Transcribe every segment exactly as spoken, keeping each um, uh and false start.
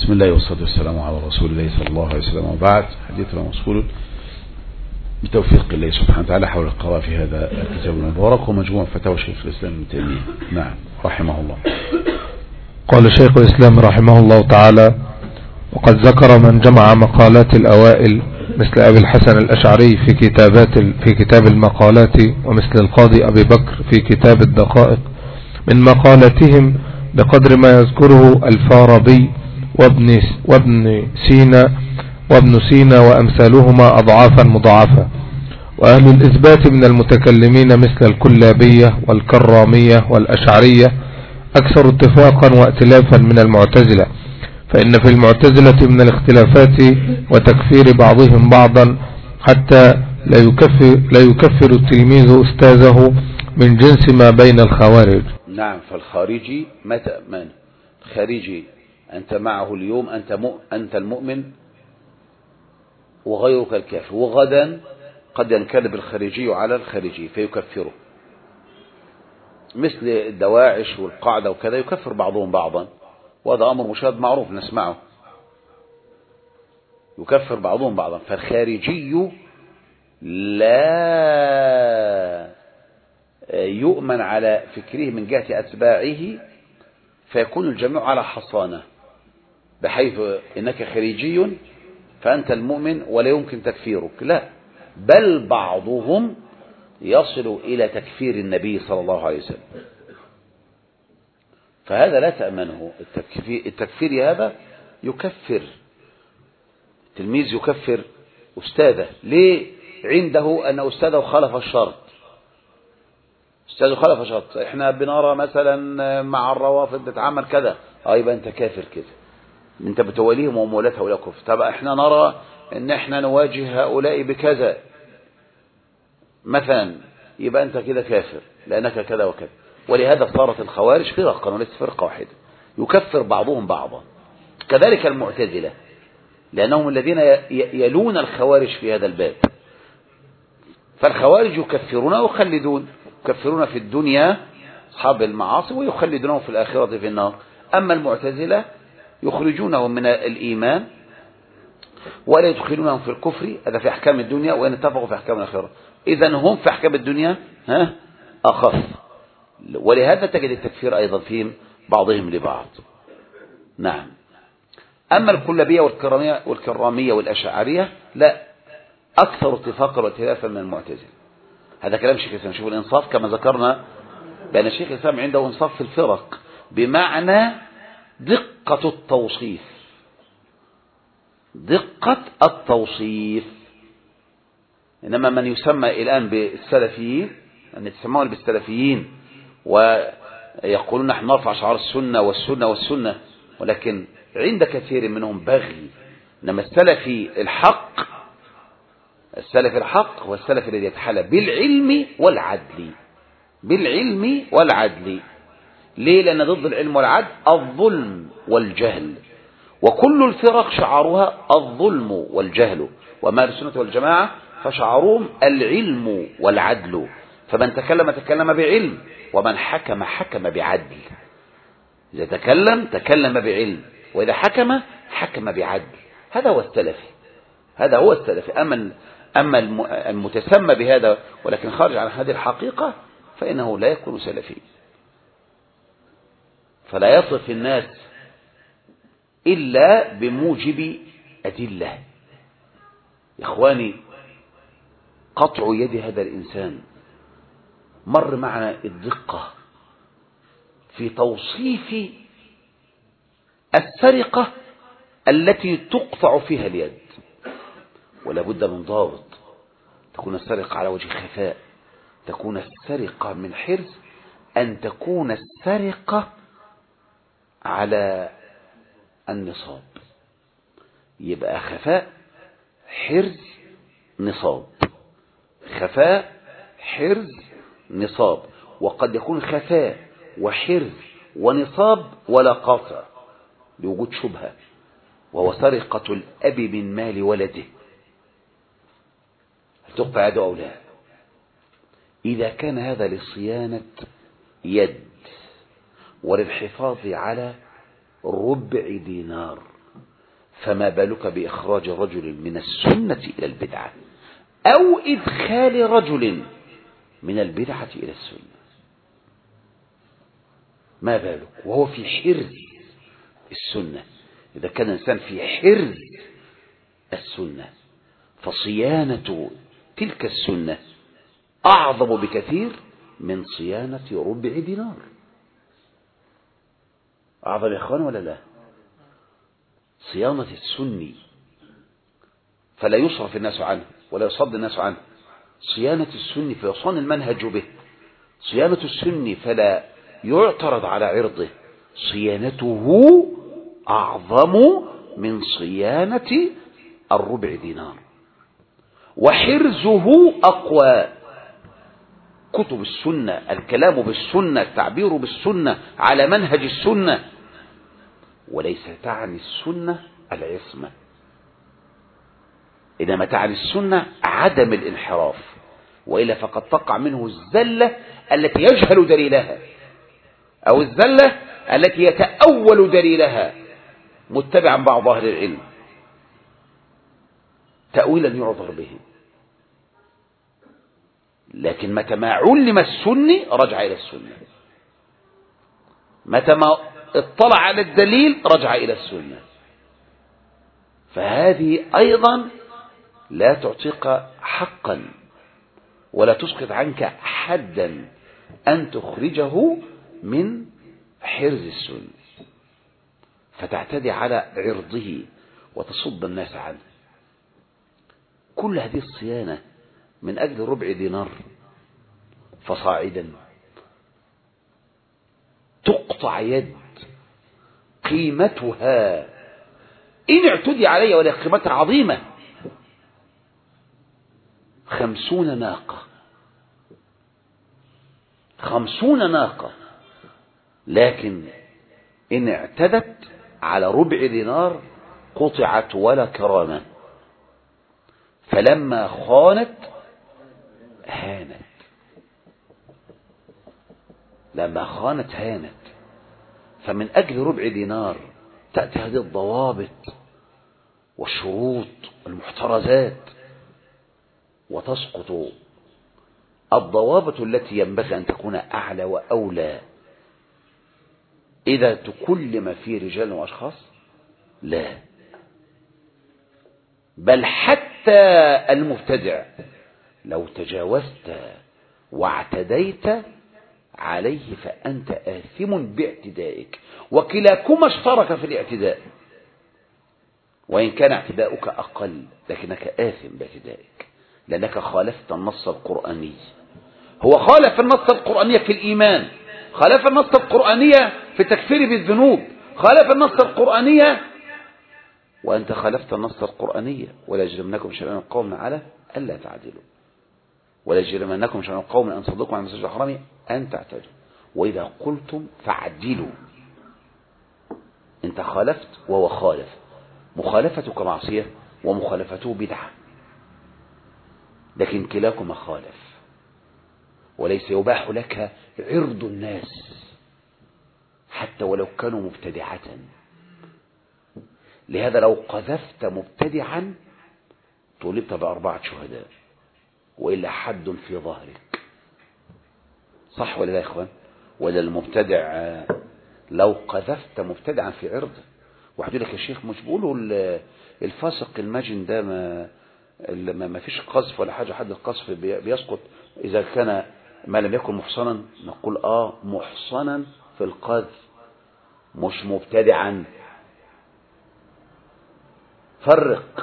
بسم الله والصلاة والسلام على رسول الله صلى الله عليه وسلم، وبعد. حديثنا موصول بتوفيق الله سبحانه وتعالى حول القراءة في هذا الكتاب المبارك ومجموع فتاوى شيخ الإسلام ابن تيمية. نعم رحمه الله. قال شيخ الإسلام رحمه الله تعالى: وقد ذكر من جمع مقالات الأوائل مثل أبي الحسن الأشعري في كتابات في كتاب المقالات، ومثل القاضي أبي بكر في كتاب الدقائق، من مقالاتهم بقدر ما يذكره الفارابي وابن وابن سينا وابن سينا وأمثالهما أضعافا مضاعفة. وأهل الإثبات من المتكلمين مثل الكلابية والكرامية والأشعرية أكثر اتفاقا وائتلافا من المعتزلة، فإن في المعتزلة من الاختلافات وتكفير بعضهم بعضا حتى لا يكفر, لا يكفر التلميذ أستاذه من جنس ما بين الخوارج. نعم. فالخارجي متى من خارجي أنت معه اليوم أنت, مؤ... أنت المؤمن وغيرك الكافر، وغدا قد ينكذب الخارجي على الخارجي فيكفره، مثل الدواعش والقاعدة وكذا يكفر بعضهم بعضا، وهذا أمر مشاهد معروف نسمعه، يكفر بعضهم بعضا. فالخارجي لا يؤمن على فكره من جهة أتباعه، فيكون الجميع على حصانة، بحيث إنك خارجي فأنت المؤمن ولا يمكن تكفيرك، لا، بل بعضهم يصل إلى تكفير النبي صلى الله عليه وسلم، فهذا لا تأمنه. التكفير, التكفير هذا يكفر التلميذ، يكفر أستاذه، ليه؟ عنده أن أستاذه خالف الشرط، أستاذه خالف الشرط. إحنا بنرى مثلا مع الروافض بتعمل كذا، اه يبقى أنت كافر كده، أنت بتوليهم ومولات هؤلاء كفر. طب إحنا نرى أن إحنا نواجه هؤلاء بكذا مثلا، يبقى أنت كده كافر لأنك كذا وكذا. ولهذا صارت الخوارج فرقا وليس فرقة واحدة، يكفر بعضهم بعضا. كذلك المعتزلة، لأنهم الذين يلون الخوارج في هذا الباب. فالخوارج يكفرون ويخلدون، يكفرون في الدنيا أصحاب المعاصي ويخلدونهم في الآخرة في النار. أما المعتزلة يخرجونهم من الإيمان ولا يدخلونهم في الكفر، هذا في أحكام الدنيا، وإن اتفقوا في أحكام الآخرة. إذن هم في أحكام الدنيا ها أخف، ولهذا تجد التكفير أيضا فيهم بعضهم لبعض. نعم. أما الكلابية والكرامية, والكرامية والأشعرية لا، أكثر اتفاقا وائتلافا من المعتزلة. هذا كلام شيخ الإسلام. شوفوا الإنصاف كما ذكرنا بأن الشيخ الإسلام عنده إنصاف في الفرق، بمعنى دقة التوصيف، دقة التوصيف. إنما من يسمى الآن بالسلفيين، أن يتسمون بالسلفيين ويقولون نحن نرفع شعار السنة والسنة والسنة، ولكن عند كثير منهم بغي. إنما السلفي الحق، السلفي الحق هو السلفي الذي يتحلى بالعلم والعدل، بالعلم والعدل. ليه؟ لأن ضد العلم والعدل الظلم والجهل، وكل الفرق شعارها الظلم والجهل، وما السنة والجماعة فشعارهم العلم والعدل. فمن تكلم تكلم بعلم، ومن حكم حكم بعدل. إذا تكلم تكلم بعلم، وإذا حكم حكم بعدل. هذا هو السلفي، هذا هو السلفي. أما أما المتسمى بهذا ولكن خارج عن هذه الحقيقة فإنه لا يكون سلفي. فلا يصف الناس إلا بموجب أدلة. إخواني، قطع يد هذا الإنسان مر معنا الدقة في توصيف السرقة التي تقطع فيها اليد، ولا بد من ضابط. تكون السرقة على وجه خفاء، تكون السرقة من حرز، أن تكون السرقة على النصاب. يبقى خفاء حرز نصاب، خفاء حرز نصاب. وقد يكون خفاء وحرز ونصاب ولا قاطع لوجود شبهة، وهو سرقة الأب من مال ولده. هل تقطع يده أو لا؟ إذا كان هذا لصيانة يد وللحفاظ على ربع دينار فما بالك بإخراج رجل من السنة إلى البدعة أو إدخال رجل من البدعة إلى السنة؟ ما بالك وهو في حرز السنة؟ إذا كان الإنسان في حرز السنة فصيانة تلك السنة أعظم بكثير من صيانة ربع دينار. أعظم يا إخوان ولا لا؟ صيانة السني فلا يصرف الناس عنه ولا يصد الناس عنه، صيانة السني فيصان المنهج به، صيانة السني فلا يعترض على عرضه، صيانته أعظم من صيانة الربع دينار، وحرزه أقوى. كتب السنة، الكلام بالسنة، التعبير بالسنة على منهج السنة، وليس تعني السنة العصمة، إنما تعني السنة عدم الانحراف، وإلا فقد تقع منه الزلة التي يجهل دليلها، أو الزلة التي يتأول دليلها متبعا بعض أهل العلم تأويلا يعذر به. لكن متى ما علم السني رجع إلى السنة، متى ما اطلع على الدليل رجع إلى السنة. فهذه أيضا لا تعطيك حقا ولا تسقط عنك حدا أن تخرجه من حرز السنة فتعتدي على عرضه وتصد الناس عنه. كل هذه الصيانة من أجل ربع دينار فصاعدا تقطع يد قيمتها إن اعتدي علي ولا قيمتها عظيمة، خمسون ناقة، خمسون ناقة، لكن إن اعتدت على ربع دينار قطعت ولا كرامة. فلما خانت هانت، لما خانت هانت. فمن أجل ربع دينار تأتي هذه الضوابط والشروط والمحترزات وتسقط الضوابط التي ينبغي أن تكون أعلى وأولى إذا تكلم في رجال وأشخاص. لا، بل حتى المبتدع لو تجاوزت واعتديت عليه فأنت آثم باعتدائك، وكلاكما اشترك في الاعتداء، وإن كان اعتداؤك أقل لكنك آثم باعتدائك لأنك خالفت النص القرآني. هو خالف النص القرآني في الإيمان، خالف النص القرآني في التكفير بالذنوب، خالف النص القرآني، وأنت خالفت النص القرآني. ولا يجرمنكم شنآن قوم على ألا تعدلوا، ولا يجرمنكم شنآن قوم أن صدقوا عن المسجد الحرام أن تعتدوا وإذا قلتم فعدلوا. أنت خالفت وهو خالف، مخالفتك معصية ومخالفته بدعة، لكن كلاكما خالف. وليس يباح لك عرض الناس حتى ولو كانوا مبتدعة. لهذا لو قذفت مبتدعا طولبت بأربعة شهداء وإلا حد في ظهرك. صح ولا لا يا إخوان؟ ولا المبتدع لو قذفت مبتدعا في عرضه، واحد يقول لك يا شيخ مش بيقولوا الفاسق المجن ده ما ما فيش قذف ولا حاجة، حد القذف بيسقط إذا كان ما لم يكن محصنا. نقول آه محصنا في القذف مش مبتدعا. فرق.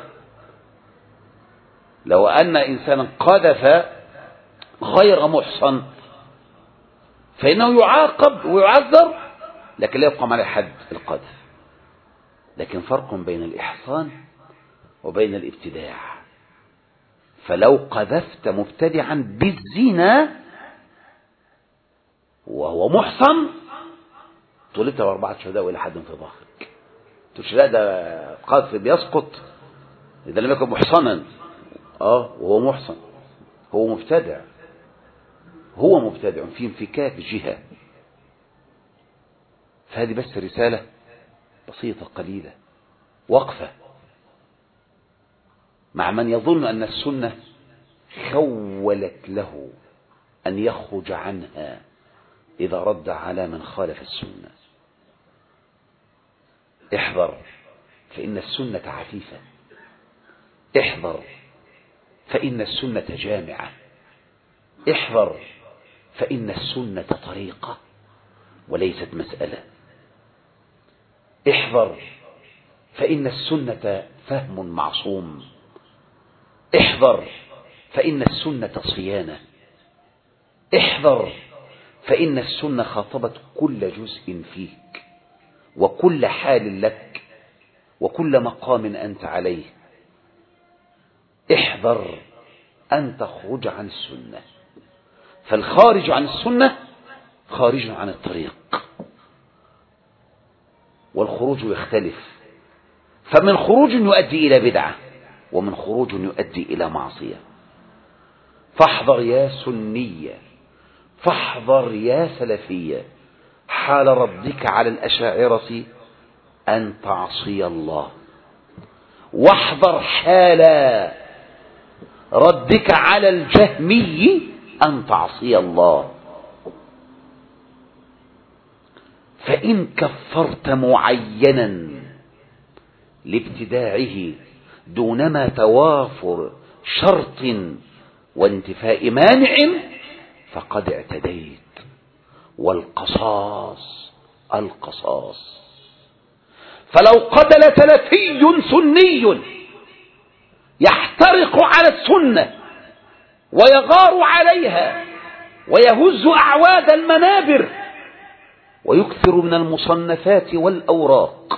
لو أن إنسانا قذف غير محصن فإنه يعاقب ويعذر لكن لا يقام عليه حد القذف. لكن فرق بين الإحصان وبين الابتداع. فلو قذفت مبتدعا بالزنا وهو محصن طولبت بأربعة شهداء وإلى حد في ظهرك. تقولش لا ده قذف بيسقط إذا لم يكن محصنا. آه وهو محصن، هو مبتدع، هو مبتدع في انفكاك جهة. فهذه بس رسالة بسيطة قليلة، وقفة مع من يظن أن السنة خولت له أن يخرج عنها إذا رد على من خالف السنة. احذر فإن السنة عفيفة، احذر فإن السنة جامعة، احذر فإن السنة طريقة وليست مسألة، احذر فإن السنة فهم معصوم، احذر فإن السنة صيانة، احذر فإن السنة خاطبت كل جزء فيك وكل حال لك وكل مقام أنت عليه. احذر أن تخرج عن السنة، فالخارج عن السنة خارج عن الطريق، والخروج يختلف، فمن خروج يؤدي إلى بدعة ومن خروج يؤدي إلى معصية. فاحذر يا سنية، فاحذر يا سلفية حال ردك على الأشاعرة أن تعصي الله، واحذر حال ردك على الجهمي أن تعصي الله. فإن كفرت معينا لابتداعه دونما توافر شرط وانتفاء مانع فقد اعتديت، والقصاص القصاص. فلو قتل سلفي سني يحترق على السنة ويغار عليها ويهز أعواد المنابر ويكثر من المصنفات والأوراق،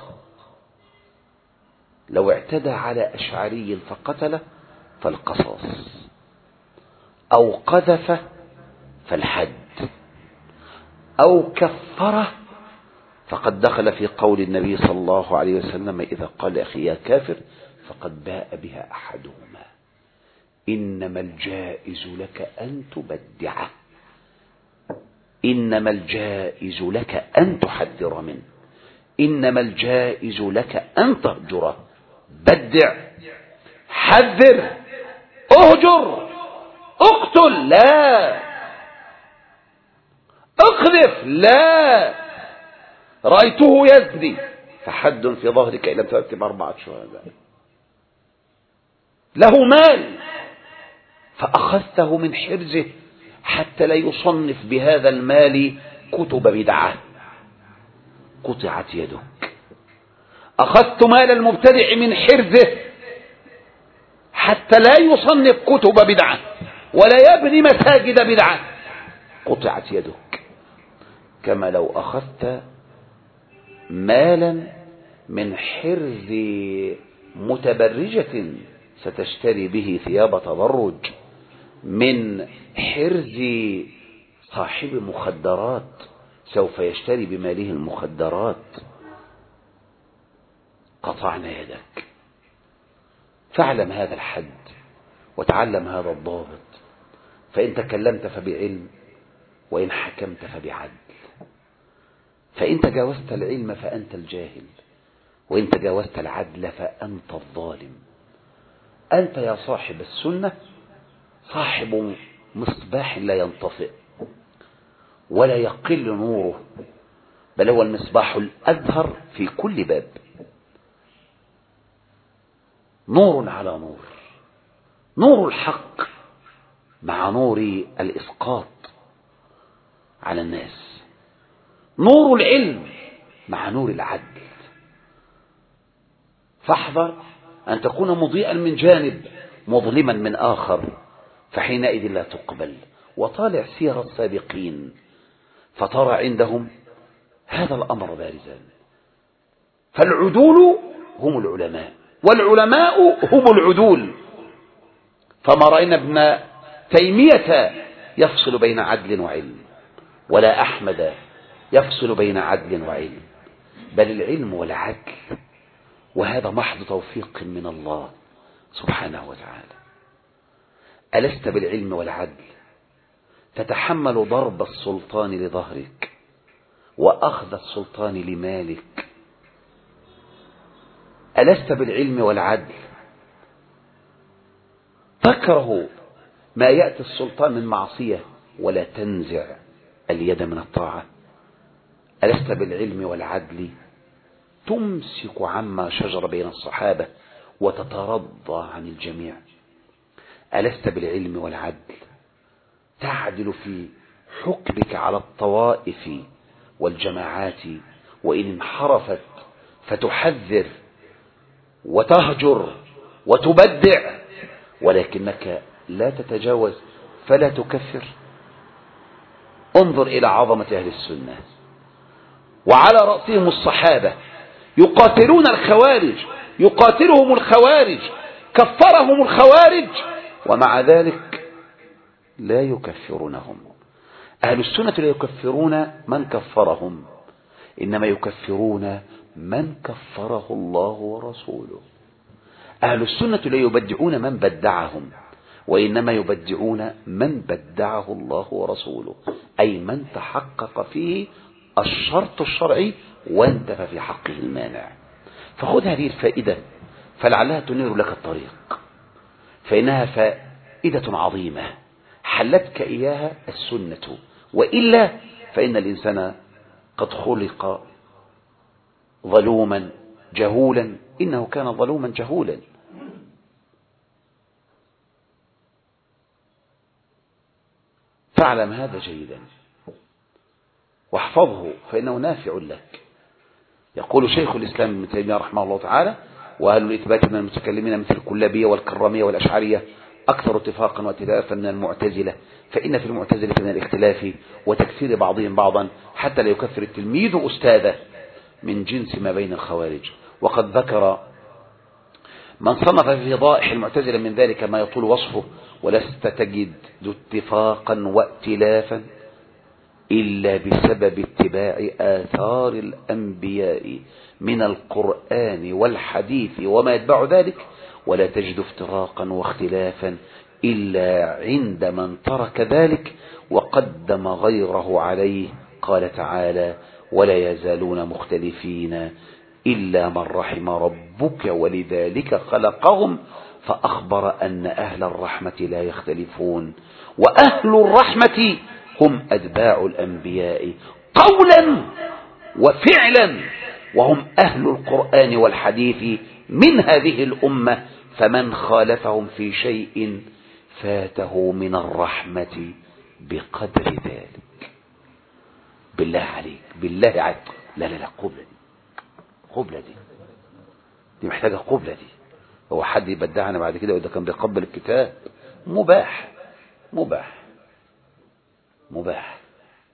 لو اعتدى على أشعري فقتله فالقصاص، أو قذف فالحد، أو كفره فقد دخل في قول النبي صلى الله عليه وسلم إذا قال أخي يا كافر فقد باء بها أحدهما. إنما الجائز لك أن تبدعه، إنما الجائز لك أن تحذر منه، إنما الجائز لك أن تهجره. بدع، حذر، اهجر، اقتل، لا، اقذف، لا. رأيته يزني فحد في ظهرك إن لم ترتب أربعة شهداء. له مال فأخذته من حرزه حتى لا يصنف بهذا المال كتب بدعة، قطعت يدك. أخذت مال المبتدع من حرزه حتى لا يصنف كتب بدعة ولا يبني مساجد بدعة، قطعت يدك. كما لو أخذت مالا من حرز متبرجة ستشتري به ثياب تبرج، من حرز صاحب مخدرات سوف يشتري بماله المخدرات، قطعنا يدك. فاعلم هذا الحد وتعلم هذا الضابط، فإن تكلمت فبعلم وإن حكمت فبعدل. فإن تجاوزت العلم فأنت الجاهل، وإن تجاوزت العدل فأنت الظالم. أنت يا صاحب السنة صاحب مصباح لا ينطفئ ولا يقل نوره، بل هو المصباح الأزهر في كل باب، نور على نور، نور الحق مع نور الإسقاط على الناس، نور العلم مع نور العدل. فاحذر أن تكون مضيئا من جانب مظلما من آخر، فحينئذ لا تقبل. وطالع سير السابقين فترى عندهم هذا الأمر بارزا. فالعدول هم العلماء والعلماء هم العدول. فما رأينا ابن تيمية يفصل بين عدل وعلم، ولا أحمد يفصل بين عدل وعلم، بل العلم والعدل، وهذا محض توفيق من الله سبحانه وتعالى. ألست بالعلم والعدل تتحمل ضرب السلطان لظهرك وأخذ السلطان لمالك؟ ألست بالعلم والعدل تكره ما يأتي السلطان من معصية ولا تنزع اليد من الطاعة؟ ألست بالعلم والعدل تمسك عما شجر بين الصحابة وتترضى عن الجميع؟ ألست بالعلم والعدل تعدل في حكمك على الطوائف والجماعات وإن انحرفت فتحذر وتهجر وتبدع، ولكنك لا تتجاوز فلا تكفر؟ انظر إلى عظمة أهل السنة، وعلى رأسهم الصحابة يقاتلون الخوارج، يقاتلهم الخوارج، كفرهم الخوارج، ومع ذلك لا يكفرونهم. أهل السنة لا يكفرون من كفرهم، إنما يكفرون من كفره الله ورسوله. أهل السنة لا يبدعون من بدعهم، وإنما يبدعون من بدعه الله ورسوله، أي من تحقق فيه الشرط الشرعي وانتفى في حقه المانع. فخذ هذه الفائدة فلعلها تنير لك الطريق، فإنها فائدة عظيمة حلتك إياها السنة، وإلا فإن الإنسان قد خلق ظلوما جهولا، إنه كان ظلوما جهولا. فاعلم هذا جيدا واحفظه فإنه نافع لك. يقول شيخ الإسلام ابن تيمية رحمه الله تعالى: وأهل الإثبات من المتكلمين مثل الكلابية والكرامية والأشعرية أكثر اتفاقا واتلافا من المعتزلة، فإن في المعتزلة من الاختلاف وتكفير بعضهم بعضا حتى لا يكفر التلميذ أستاذه من جنس ما بين الخوارج. وقد ذكر من صنف في فضائح المعتزلة من ذلك ما يطول وصفه: ولست تجد اتفاقا وائتلافا إلا بسبب اتباع آثار الأنبياء من القرآن والحديث وما يتبع ذلك، ولا تجد افتراقا واختلافا إلا عند من ترك ذلك وقدم غيره عليه. قال تعالى: ولا يزالون مختلفين إلا من رحم ربك ولذلك خلقهم، فأخبر أن أهل الرحمة لا يختلفون، وأهل الرحمة هم أتباع الأنبياء قولا وفعلا، وهم أهل القرآن والحديث من هذه الأمة، فمن خالفهم في شيء فاته من الرحمة بقدر ذلك. بالله عليك، بالله عليك، لا لا لا قبلة دي، قبلة دي دي محتاجة قبلة دي. هو حد يبدعنا بعد كده وإذا كان بيقبل الكتاب؟ مباح مباح مباح.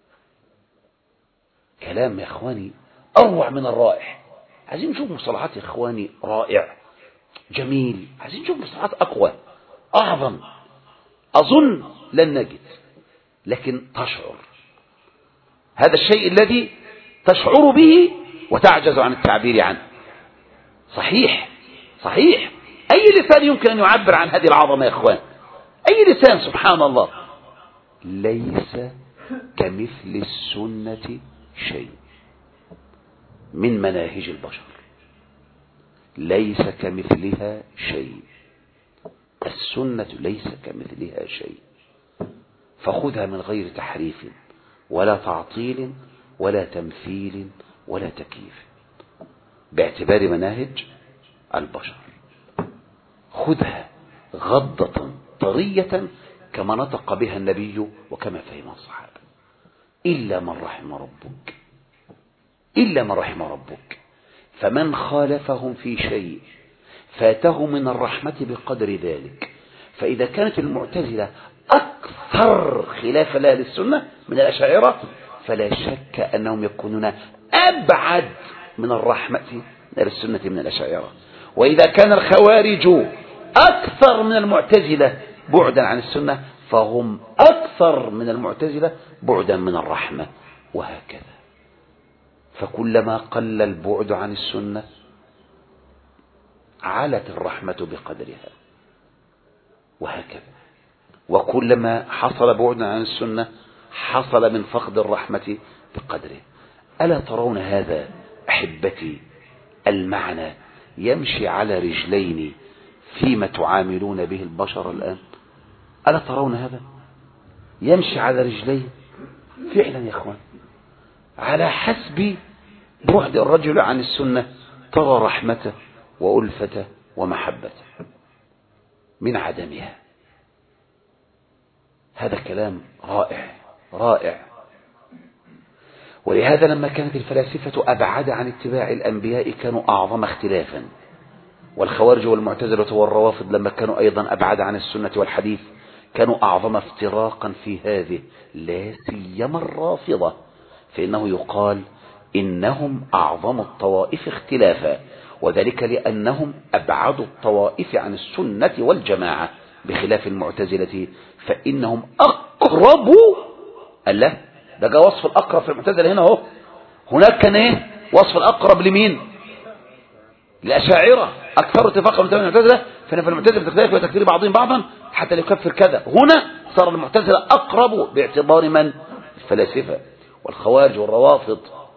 كلام يا إخواني أروع من الرائع. عايزين نشوف مصطلحات يا إخواني رائع جميل، عايزين نشوف مصطلحات أقوى أعظم. أظن لن نجد، لكن تشعر هذا الشيء الذي تشعر به وتعجز عن التعبير عنه. صحيح صحيح، أي لسان يمكن أن يعبر عن هذه العظمة يا إخوان؟ أي لسان؟ سبحان الله. ليس كمثل السنة شيء من مناهج البشر، ليس كمثلها شيء. السنة ليس كمثلها شيء، فخذها من غير تحريف ولا تعطيل ولا تمثيل ولا تكييف، باعتبار مناهج البشر. خذها غضة طرية كما نطق بها النبي وكما فهم الصحابة. إلا من رحم ربك، إلا من رحم ربك، فمن خالفهم في شيء فاته من الرحمة بقدر ذلك. فإذا كانت المعتزلة أكثر خلافا لأهل السنة من الأشاعرة، فلا شك أنهم يكونون أبعد من الرحمة لأهل السنة من الأشاعرة. وإذا كان الخوارج أكثر من المعتزلة بعدا عن السنة، فهم أكثر من المعتزلة بعدا من الرحمة، وهكذا. فكلما قل البعد عن السنة علت الرحمة بقدرها، وهكذا. وكلما حصل بعد عن السنة حصل من فقد الرحمة بقدره. ألا ترون هذا أحبتي المعنى يمشي على رجلين فيما تعاملون به البشر الآن؟ ألا ترون هذا يمشي على رجليه فعلا يا اخوان؟ على حسب بعد الرجل عن السنة ترى رحمته وألفته ومحبته من عدمها. هذا كلام رائع رائع. ولهذا لما كانت الفلاسفة أبعد عن اتباع الأنبياء كانوا أعظم اختلافا، والخوارج والمعتزلة والروافض لما كانوا أيضا أبعد عن السنة والحديث كانوا أعظم افتراقا في هذه، لا سيما الرافضة، فإنه يقال إنهم أعظم الطوائف اختلافا، وذلك لأنهم أبعد الطوائف عن السنة والجماعة، بخلاف المعتزلة فإنهم أقرب. الله، ده جاء وصف الأقرب في المعتزلة هنا اهو. هناك كان ايه وصف الأقرب لمين؟ الأشاعرة أكثر اتفاقا من المعتزلة، فإن في المعتزلة تختلف وتكفير بعضهم بعضا حتى يكفر كذا. هنا صار المعتزلة أقرب باعتبار من؟ الفلاسفة والخوارج والروافض.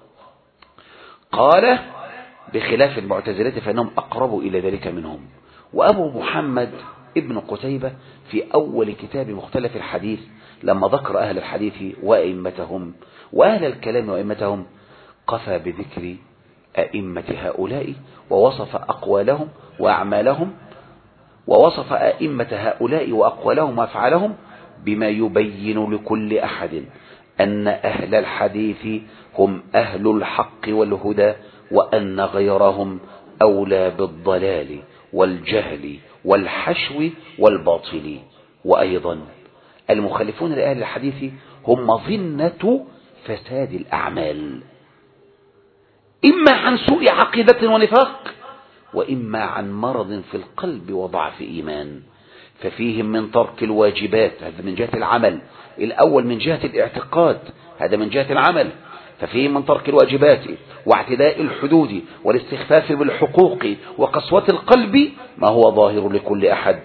قال بخلاف المعتزلة فإنهم أقرب إلى ذلك منهم. وأبو محمد ابن قتيبة في أول كتاب مختلف الحديث لما ذكر أهل الحديث وأئمتهم وأهل الكلام وأئمتهم قفى بذكر أئمة هؤلاء ووصف أقوالهم وأعمالهم، ووصف أئمة هؤلاء وأقوالهم وأفعالهم بما يبين لكل أحد أن أهل الحديث هم أهل الحق والهدى، وأن غيرهم أولى بالضلال والجهل والحشو والباطل. وأيضا المخالفون لأهل الحديث هم مظنة فساد الأعمال، إما عن سوء عقيدة ونفاق، وإما عن مرض في القلب وضعف إيمان. ففيهم من ترك الواجبات، هذا من جهة العمل الأول، من جهة الاعتقاد هذا من جهة العمل، ففيهم من ترك الواجبات واعتداء الحدود والاستخفاف بالحقوق وقسوة القلب ما هو ظاهر لكل أحد.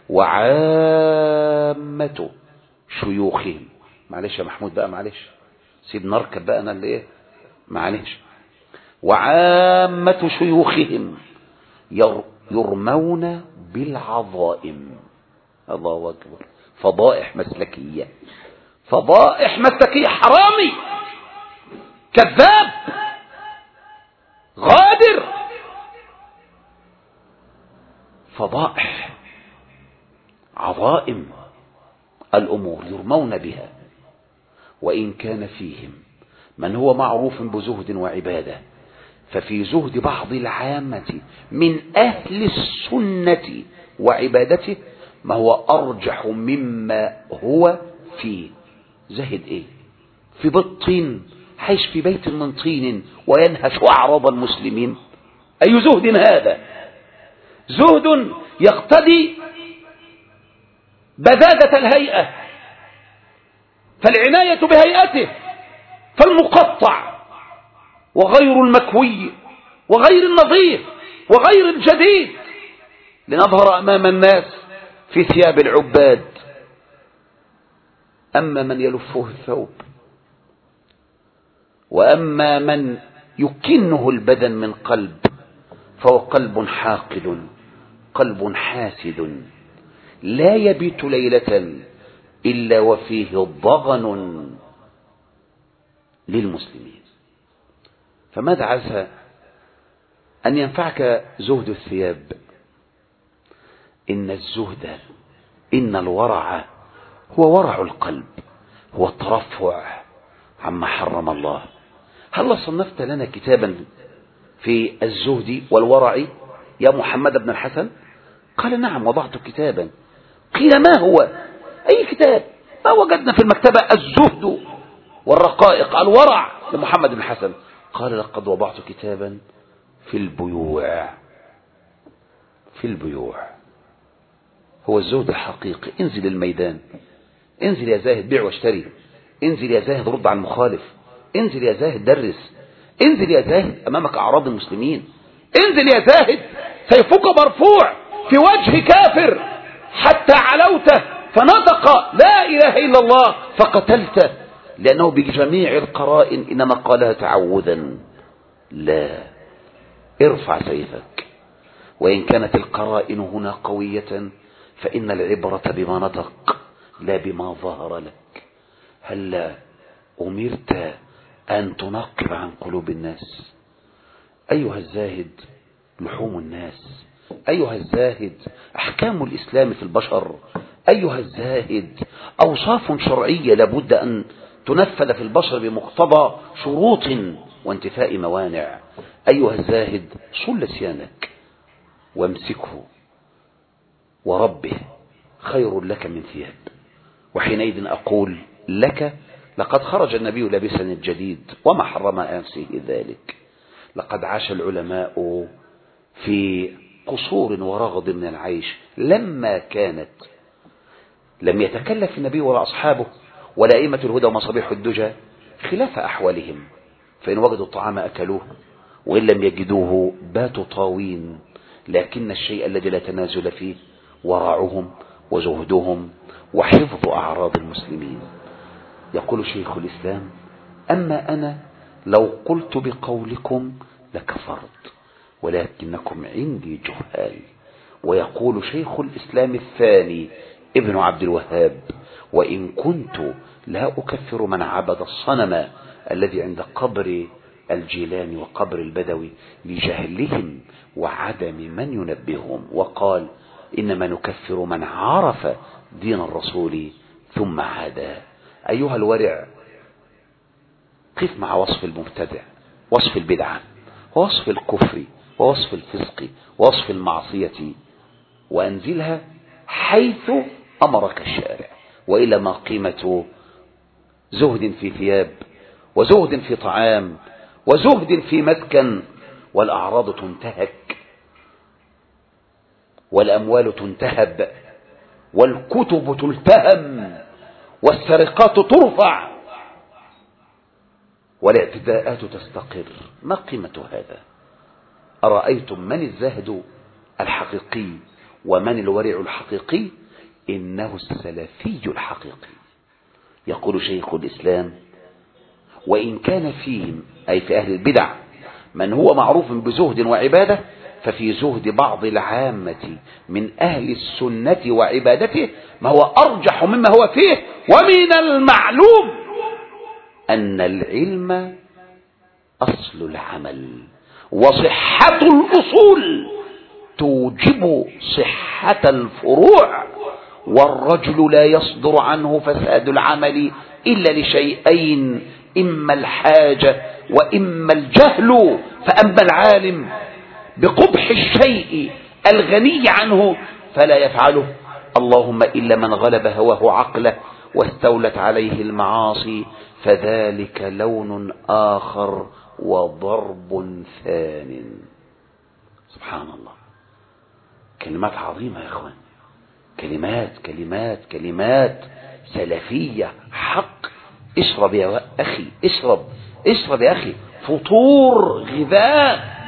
وعامة شيوخهم، معلش يا محمود بقى، معلش سيب نركب بقى أنا اللي إيه، معلش. وعامة شيوخهم يرمون بالعظائم. الله أكبر، فضائح مسلكية، فضائح مسلكية، حرامي كذاب غادر، فضائح عظائم الأمور يرمون بها. وإن كان فيهم من هو معروف بزهد وعبادة، ففي زهد بعض العامة من أهل السنة وعبادته ما هو أرجح مما هو فيه. زهد إيه؟ في بيت طين، حيش في بيت من طين وينهش أعراض المسلمين. أي زهد هذا؟ زهد يقتضي بذاذة الهيئة، فالعناية بهيئته، فالمقطع وغير المكوي وغير النظيف وغير الجديد، لنظهر أمام الناس في ثياب العباد. أما من يلفه الثوب، وأما من يكنه البدن من قلب، فهو قلب حاقد، قلب حاسد، لا يبيت ليلة إلا وفيه ضغن للمسلمين. فماذا عسى أن ينفعك زهد الثياب؟ إن الزهد، إن الورع هو ورع القلب، هو الترفع عما حرم الله. هل صنفت لنا كتابا في الزهد والورع يا محمد بن الحسن؟ قال نعم وضعت كتابا. قيل ما هو؟ أي كتاب؟ ما وجدنا في المكتبة الزهد والرقائق الورع لمحمد بن الحسن. قال لقد وضعت كتابا في البيوع. في البيوع هو الزهد الحقيقي. انزل الميدان، انزل يا زاهد بيع واشتري، انزل يا زاهد رد على المخالف، انزل يا زاهد درس، انزل يا زاهد أمامك أعراض المسلمين، انزل يا زاهد سيفك مرفوع في وجه كافر حتى علوته فنطق لا إله إلا الله فقتلته، لأنه بجميع القرائن إنما قالها تعوذا. لا، ارفع سيفك وإن كانت القرائن هنا قوية فإن العبرة بما نطق لا بما ظهر لك. هل أمرت أن تنقب عن قلوب الناس؟ أيها الزاهد لحوم الناس، أيها الزاهد أحكام الإسلام في البشر، أيها الزاهد أوصاف شرعية لابد أن تنفذ في البشر بمقتضى شروط وانتفاء موانع. أيها الزاهد صل لسانك وامسكه وربه خير لك من ثياب. وحينئذ أقول لك لقد خرج النبي لابسا الجديد وما حرم أنفسه ذلك. لقد عاش العلماء في قصور ورغد من العيش لما كانت لم يتكلف النبي ولا أصحابه ولا أئمة الهدى ومصابيح الدجى خلاف أحوالهم، فإن وجدوا الطعام أكلوه وإن لم يجدوه باتوا طاوين. لكن الشيء الذي لا تنازل فيه ورعهم وزهدهم وحفظ أعراض المسلمين. يقول شيخ الإسلام: أما أنا لو قلت بقولكم لكفرت ولكنكم عندي جهال. ويقول شيخ الإسلام الثاني ابن عبد الوهاب: وإن كنت لا أكفر من عبد الصنم الذي عند قبر الجيلاني وقبر البدوي لجهلهم وعدم من ينبههم. وقال: إنما نكفر من عرف دين الرسول ثم عاد. أيها الورع، قف مع وصف المبتدع، وصف البدعة، ووصف الكفر، ووصف الفسق، ووصف المعصية، وأنزلها حيث أمرك الشارع. وإلا ما قيمة زهد في ثياب، وزهد في طعام، وزهد في مسكن، والأعراض تنتهك، والأموال تنتهب، والكتب تلتهم، والسرقات ترفع، والاعتداءات تستقر. ما قيمة هذا؟ أرأيتم من الزاهد الحقيقي ومن الورع الحقيقي؟ إنه السلفي الحقيقي. يقول شيخ الإسلام: وإن كان فيهم أي في أهل البدع من هو معروف بزهد وعبادة، ففي زهد بعض العامة من أهل السنة وعبادته ما هو أرجح مما هو فيه. ومن المعلوم أن العلم أصل العمل، وصحة الأصول توجب صحة الفروع، والرجل لا يصدر عنه فساد العمل إلا لشيئين: إما الحاجة وإما الجهل. فأما العالم بقبح الشيء الغني عنه فلا يفعله، اللهم إلا من غلب هواه عقله واستولت عليه المعاصي، فذلك لون آخر وضرب ثان. سبحان الله، كلمات عظيمة يا أخوان، كلمات كلمات كلمات سلفية حق. اشرب يا أخي، اشرب اشرب يا أخي، فطور غذاء.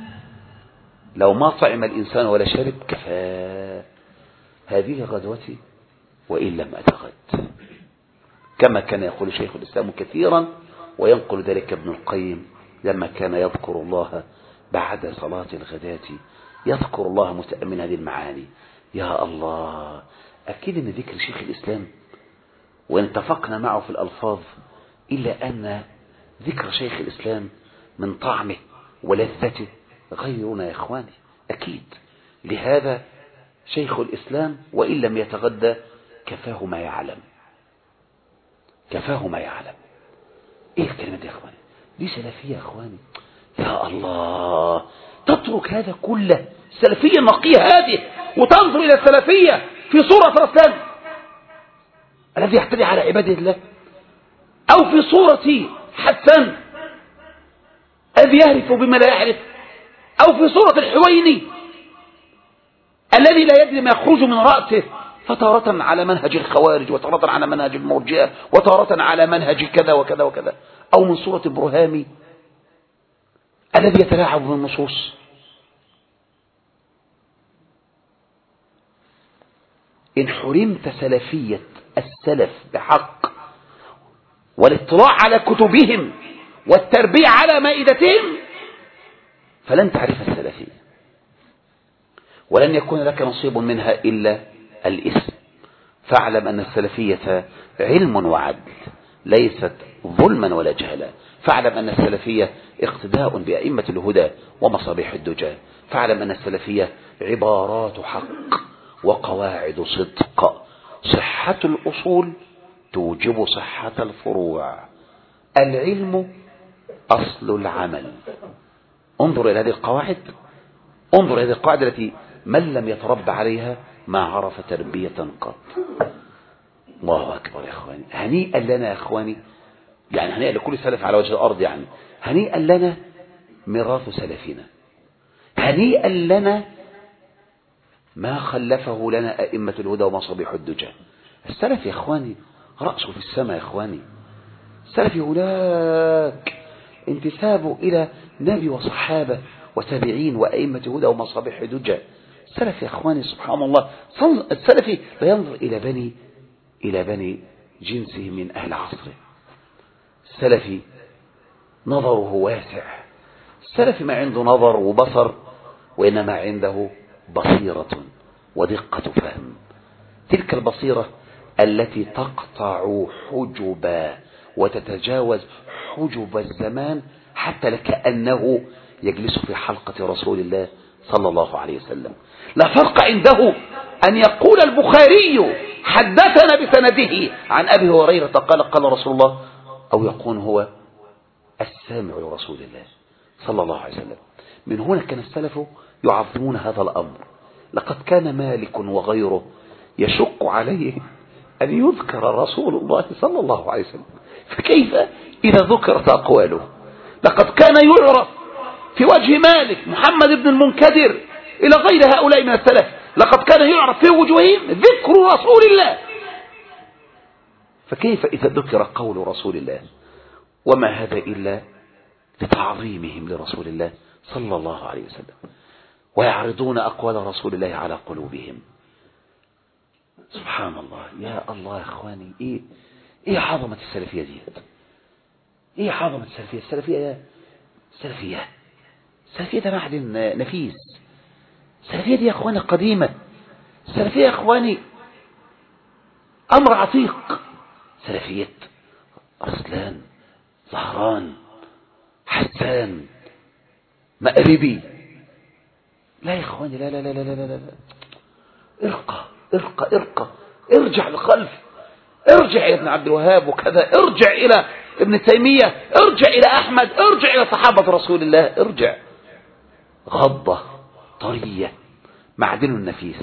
لو ما طعم الإنسان ولا شرب كفاه. هذه غدوتي وإن لم أتغد، كما كان يقول شيخ الإسلام كثيرا، وينقل ذلك ابن القيم لما كان يذكر الله بعد صلاة الغداة، يذكر الله متأمن هذه المعاني. يا الله، أكيد أن ذكر شيخ الإسلام وإن اتفقنا معه في الألفاظ، إلا أن ذكر شيخ الإسلام من طعمه ولذته غيرنا يا إخواني، أكيد. لهذا شيخ الإسلام وإن لم يتغدى كفاه ما يعلم، كفاه ما يعلم. إيه الكلمة دي يا إخواني؟ دي سلفية يا إخواني. يا الله، تترك هذا كله، السلفية النقية هذه، وتنظر إلى السلفية في صورة رسول الذي يحتدي على عباده الله، أو في صورة حسن الذي يهرف بما لا يعرف، أو في صورة الحويني الذي لا يدري ما يخرج من رأسه، فتارة على منهج الخوارج، وتارة على منهج المرجئة، وتارة على منهج كذا وكذا وكذا، أو من صورة البرهامي الذي يتلاعب بالنصوص. إن حرمت سلفية السلف بحق والاطلاع على كتبهم والتربية على مائدتهم فلن تعرف السلفية. ولن يكون لك نصيب منها إلا الإثم. فاعلم أن السلفية علم وعدل، ليست ظلما ولا جهلا. فاعلم أن السلفية اقتداء بأئمة الهدى ومصابيح الدجى. فاعلم أن السلفية عبارات حق وقواعد صدق. صحة الأصول توجب صحة الفروع. العلم أصل العمل. انظر إلى هذه القواعد، انظر إلى هذه القواعد التي من لم يتربى عليها ما عرف تربية قط. الله أكبر يا أخواني، هنيئا لنا يا أخواني، يعني هنيئا لكل سلف على وجه الأرض، يعني هنيئا لنا ميراث سلفنا، هنيئا لنا ما خلفه لنا أئمة الهدى ومصابيح الدجى. السلف يا أخواني رأسه في السماء يا أخواني. السلف هناك انتسابه إلى نبي وصحابة وتابعين وأئمة هدى ومصابيح دجى. السلف يا أخواني سبحان الله، السلفي لا ينظر إلى بني إلى بني جنسه من أهل عصره. السلفي نظره واسع. السلفي ما عنده نظر وبصر، وإنما عنده بصيرة ودقة فهم. تلك البصيرة التي تقطع حجبا وتتجاوز حجب الزمان حتى لكأنه يجلس في حلقة رسول الله صلى الله عليه وسلم. لا فرق عنده أن يقول البخاري حدثنا بسنده عن أبي هريرة قال قال رسول الله، أو يقول هو السامع لرسول الله صلى الله عليه وسلم. من هنا كان السلف يعظمون هذا الأمر. لقد كان مالك وغيره يشق عليه أن يذكر رسول الله صلى الله عليه وسلم، فكيف إذا ذكرت أقواله؟ لقد كان يعرف في وجه مالك محمد بن المنكدر إلى غير هؤلاء من السلف، لقد كان يعرف في وجوههم ذكر رسول الله، فكيف إذا ذكر قول رسول الله؟ وما هذا إلا لتعظيمهم لرسول الله صلى الله عليه وسلم، ويعرضون أقوال رسول الله على قلوبهم. سبحان الله، يا الله يا أخواني، إيه إيه عظمة السلفية دي؟ إيه عظمة السلفية؟ السلفية السلفية السلفية ده معدن نفيس. السلفية دي يا أخواني قديمة. السلفية يا أخواني أمر عتيق. سلفية أرسلان، زهران، حسان، مأربي. لا يا أخواني، لا لا لا لا لا لا ارقى ارقى ارقى ارجع لخلف، ارجع إلى ابن عبد الوهاب وكذا، ارجع إلى ابن تيمية، ارجع إلى أحمد، ارجع إلى صحابة رسول الله، ارجع. غضة طرية، معدن نفيس.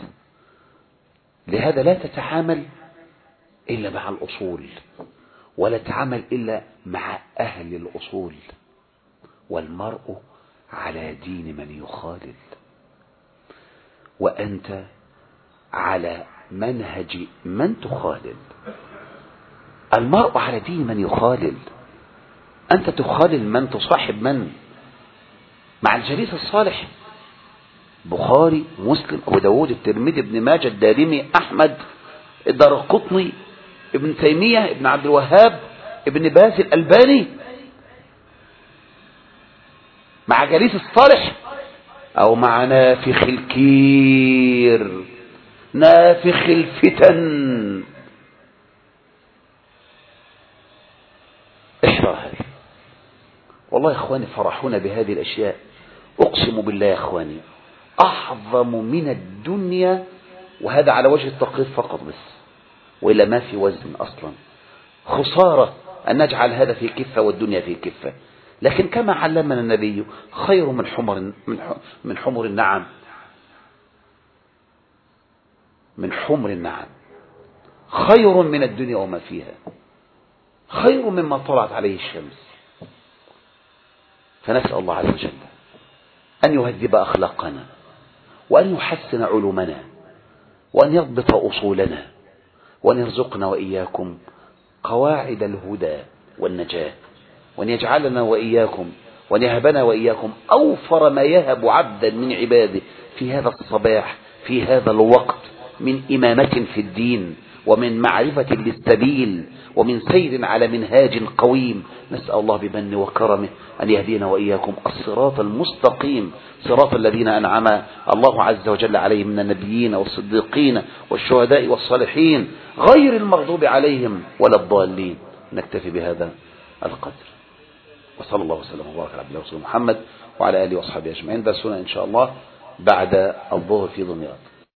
لهذا لا تتعامل إلا مع الأصول، ولا تتعامل إلا مع أهل الأصول. والمرء على دين من يخالل، وأنت على منهج من تخالل. المرء على دين من يخالل. أنت تخالل من، تصاحب من؟ مع الجليس الصالح، بخاري، مسلم، أبو داود، الترمذي، ابن ماجه، الدارمي، أحمد، الدارقطني، ابن تيمية، ابن عبد الوهاب، ابن باز، الألباني. مع جليس الصالح أو مع نافخ الكير، نافخ الفتن. احذر هذه. والله يا اخواني فرحونا بهذه الاشياء، اقسم بالله يا اخواني اعظم من الدنيا، وهذا على وجه التقريب فقط بس، وإلا ما في وزن اصلا. خسارة ان نجعل هذا في كفة والدنيا في كفة. لكن كما علمنا النبي خير من حمر من حمر النعم، من حمر النعم، خير من الدنيا وما فيها، خير مما طلعت عليه الشمس. فنسأل الله عز وجل أن يهذب أخلاقنا، وأن يحسن علومنا، وأن يضبط أصولنا، وأن يرزقنا وإياكم قواعد الهدى والنجاة، وأن يجعلنا وإياكم، وأن يهبنا وإياكم أوفر ما يهب عبدا من عباده في هذا الصباح، في هذا الوقت، من إمامة في الدين ومن معرفة للسبيل ومن سير على منهاج قويم. نسأل الله بمنه وكرمه أن يهدينا وإياكم الصراط المستقيم، صراط الذين أنعم الله عز وجل عليهم من النبيين والصديقين والشهداء والصالحين غير المغضوب عليهم ولا الضالين. نكتفي بهذا القدر، وصلى الله وسلم وبارك على عبده ورسوله محمد وعلى آله وأصحابه أجمعين. درسنا إن شاء الله بعد الظهر في دمياط.